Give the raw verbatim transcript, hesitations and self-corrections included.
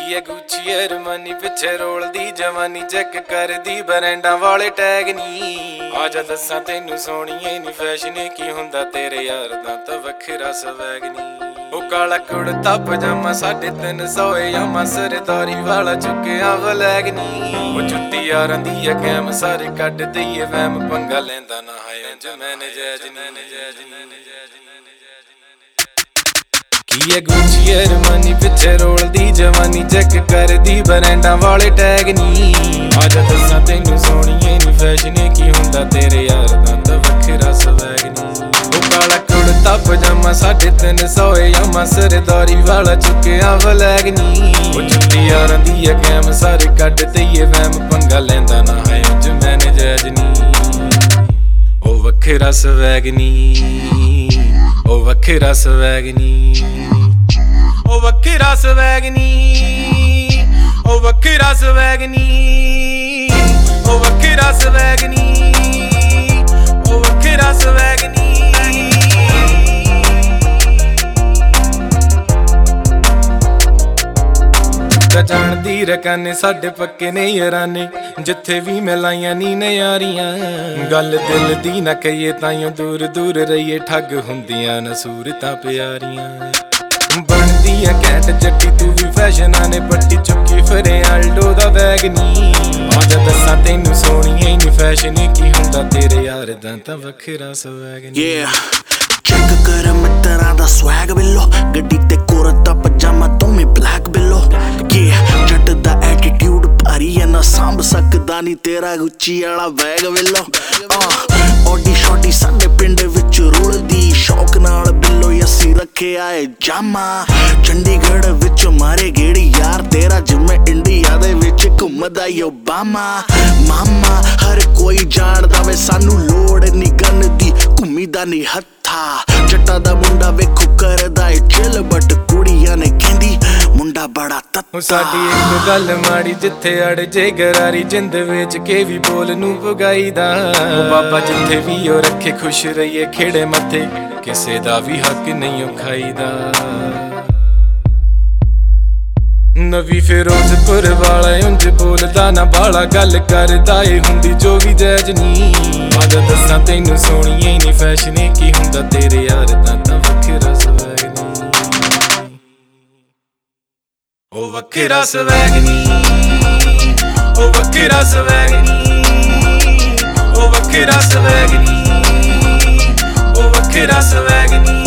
ਕੀ ਹੈ ਗੁੱਚੀ ਅਰਮਾਨੀ ਪਿੱਛੇ ਰੋਲਦੀ ਜਵਾਨੀ ਚੈੱਕ ਕਰਦੀ ਬਰੈਂਡਾਂ ਵਾਲੇ ਟੈਗ ਨੀ ਆਜਾ ਦੱਸਾਂ ਤੈਨੂੰ ਸੋਹਣੀਏ ਨੀ ਫੈਸ਼ਨ ਕੀ ਹੁੰਦਾ ਤੇਰੇ ਯਾਰ ਦਾ ਤਾਂ ਵੱਖਰਾ ਸਵੈਗ ਨੀ ਉਹ ਕਾਲਾ ਕੁੜਤਾ ਪਜਾਮਾ ਸਾਢੇ ਤਿੰਨ ਸੌ ਯਾਮਾ ਸਰਦਾਰੀ ਵਾਲਾ ਚੁੱਕਿਆ ਵਲੈਗ ਨੀ ਉਹ ਜੁੱਤੀ ਯਾਰਾਂ ਦੀ ਆ ਕੈਮ ਸਾਰੇ ਕੱਢ ਦਈਏ ਵਹਿਮ ਪੰਗਾ ਲੈਂਦਾ ਨਾ ਹੈ ਇੰਜ ਮੈਂ ਨਜਾਇਜ਼ ਨੀ ਨਜਾਇਜ਼ ਨੀ ਕੀ ਹੈ ਗੁੱਚੀ ਅਰਮਾਨੀ ਪਿੱਛੇ ਰੋਲਦੀ ਜਵਾਨੀ ਚੈੱਕ ਕਰਦੀ ਬਰੈਂਡਾਂ ਵਾਲੇ ਟੈਗ ਨੀ ਆਜਾ ਦੱਸਾਂ ਤੈਨੂੰ ਸੋਹਣੀਏ ਨੀ ਫੈਸ਼ਨ ਕੀ ਹੁੰਦਾ ਤੇਰੇ ਯਾਰ ਦਾ ਤਾਂ ਵੱਖਰਾ ਸਵੈਗ ਨੀ ਉਹ ਕਾਲਾ ਕੁੜਤਾ ਪਜਾਮਾ ਸਾਢੇ ਤਿੰਨ ਸੌ ਯਾਮਾ ਸਰਦਾਰੀ ਵਾਲਾ ਚੁੱਕਿਆ ਵਲੈਗ ਨੀ ਉਹ ਜੁੱਤੀ ਯਾਰਾਂ ਦੀ ਆ ਕੈਮ ਸਾਰੇ ਕੱਢ ਦਈਏ ਵਹਿਮ ਪੰਗਾ ਲੈਂਦਾ ਨਾ ਹੈ ਇੰਜ ਮੈਂ ਨਜਾਇਜ਼ ਨੀ ਉਹ ਵੱਖਰਾ ਸਵੈਗ ਨੀ ਉਹ ਵੱਖਰਾ ਸਵੈਗ ਨੀ ਉਹ ਵੱਖਰਾ ਸਵੈਗ ਨੀ ਉਹ ਵੱਖਰਾ ਸਵੈਗ ਨੀ ਉਹ ਵੱਖਰਾ ਸਵੈਗ ਨੀ ਉਹ ਵੱਖਰਾ ਸਵੈਗ ਨੀ ਤਾਂ ਜਾਣਦੀ ਰਕਾਨੇ ਸਾਡੇ ਪੱਕੇ ਨੇ ਯਾਰਾਨੇ ਜਿੱਥੇ ਵੀ ਮਿਲਾਈਆਂ ਨੀ ਨਿਆਰੀਆਂ ਗੱਲ ਦਿਲ ਦੀ ਨਾ ਕਹੀਏ ਤਾਈਓ ਦੂਰ ਦੂਰ ਰਹੀਏ ਠੱਗ ਹੁੰਦੀਆਂ ਨਾ ਸੂਰਤਾਂ ਪਿਆਰੀਆਂ ਬਣਦੀਆਂ ਘੈਂਟ ਜੱਟੀ ਤੂੰ ਵੀ ਫੈਸ਼ਨਾਂ ਨੇ ਪੱਟੀ ਚੁੱਕੀ ਫਿਰੇ ਆਲਡੋ ਦਾ ਬੈਗ ਨੀ ਆਜਾ ਦੱਸਾਂ ਤੈਨੂੰ ਸੋਹਣੀਏ ਨੀ ਫੈਸ਼ਨ ਕੀ ਹੁੰਦਾ ਤੇਰੇ ਯਾਰ ਦਾ ਤਾਂ ਵੱਖਰਾ ਸਵੈਗ ਨੀ ਚੈੱਕ ਕਰ ਮਿੱਤਰਾਂ ਦਾ ਸਵੈਗ ਬਿੱਲੋ ਗੱਡੀ ਤੇ ਕੁੜਤਾ ਪਜਾਮਾ ਤੂੰ ਵੀ ਬਲੈਕ ਬਿੱਲੋ ਜੱਟ ਦਾ ਐਟੀਟਿਊਡ ਭਾਰੀ ਐ ਨਾ ਸਾਂਭ ਸਕਦਾ ਨੀ ਤੇਰਾ ਗੁੱਚੀ ਵਾਲਾ ਬੈਗ ਬਿੱਲੋ ਓਡੀ ਸ਼ੋਟੀ ਸਾਡੇ ਪਿੰਡ ਵਿੱਚ ਰੁਲਦੀ ਸ਼ੌਕ ਨਾਲ ਬਿੱਲੋ ਅਸੀਂ ਰੱਖਿਆ ਏ ਜਾਮਾ ਚੰਡੀਗੜ੍ਹ ਵਿੱਚ ਮਾਰੇ ਗੇੜੀ ਯਾਰ ਤੇਰਾ ਜਿਵੇਂ ਇੰਡੀਆ ਦੇ ਵਿੱਚ ਘੁੰਮਦਾ ਓਬਾਮਾ ਮਾਮਾ ਹਰ ਕੋਈ ਜਾਣਦਾ ਵੇ ਸਾਨੂੰ ਲੋੜ ਨੀ ਗਨ ਦੀ ਘੁੰਮੀਦਾ ਨੀ ਹੱਥਾ ਜੱਟਾਂ ਦਾ ਮੁੰਡਾ ਵੇਖੋ ਕਰਦਾ ਏ ਚਿਲ ਬਟ ਕੁੜੀਆਂ ਨੇ ਕਹਿੰਦੀ ਮੁੰਡਾ ਬੜਾ ਤੱਤਾ ਸਾਡੀ ਇੱਕ ਗੱਲ ਮਾੜੀ ਜਿੱਥੇ ਅੜ ਜੇ ਗਰਾਰੀ ਜਿੰਦ ਵੇਚ ਕੇ ਵੀ ਬੋਲ ਨੂੰ ਪੁਗਾਈਦਾ ਬਾਬਾ ਜਿੱਥੇ ਵੀ ਉਹ ਰੱਖੇ ਖੁਸ਼ ਰਹੀਏ ਖੇੜੇ ਮੱਥੇ ਕਿਸੇ ਦਾ ਵੀ ਹੱਕ ਨਹੀਂ ਉਹ ਖਾਈਦਾ ਨਵੀਂ ਫਿਰੋਜ਼ਪੁਰ ਵਾਲਾ ਉਂਝ ਬੋਲਦਾ ਨਾ ਬਾਲਾ ਗੱਲ ਕਰਦਾ ਏ ਹੁੰਦੀ ਜੋ ਵੀ ਜਾਇਜ਼ ਨੀ ਆਜਾ ਦੱਸਾਂ ਤੈਨੂੰ ਸੋਹਣੀਏ ਨੀ ਫੈਸ਼ਨ ਕੀ ਹੁੰਦਾ ਤੇਰੇ ਯਾਰ ਦਾ ਤਾਂ ਵੱਖਰਾ ਸਵੈਗ ਨੀ ਉਹ ਵੱਖਰਾ ਸਵੈਗ ਨੀ ਉਹ ਵੱਖਰਾ ਸਵੈਗ ਨੀ ਉਹ ਵੱਖਰਾ ਸਵੈਗ ਨੀ ਉਹ ਵੱਖਰਾ ਸਵੈਗ ਨੀ